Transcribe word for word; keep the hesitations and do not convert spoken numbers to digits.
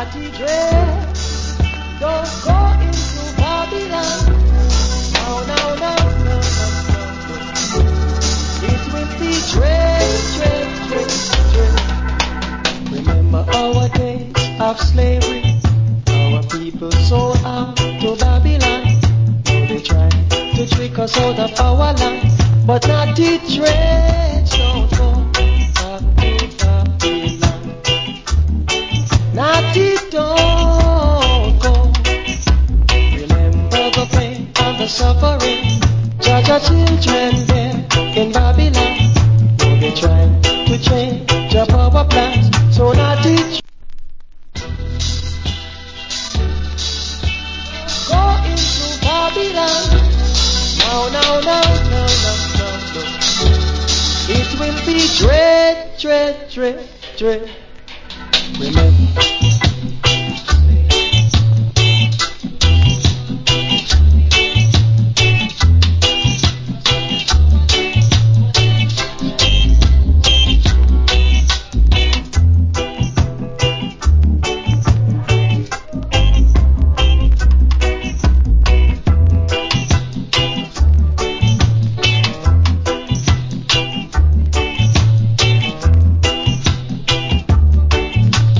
naughty dread. Don't go into Babylon. No, no, no, no, no, no, no. It will be dread, dread, dread, dread. Remember our days of slavery. Our people sold out to Babylon. Now they try to trick us out of our land. But not the dreads don't go back to Babylon. Not the don't go. Remember the pain and the suffering. Judge our children there in Babylon. Now they try to change our power plans. So not the go into Babylon. No, no, no, no, no, no, no. It will be dread, dread, dread, dread.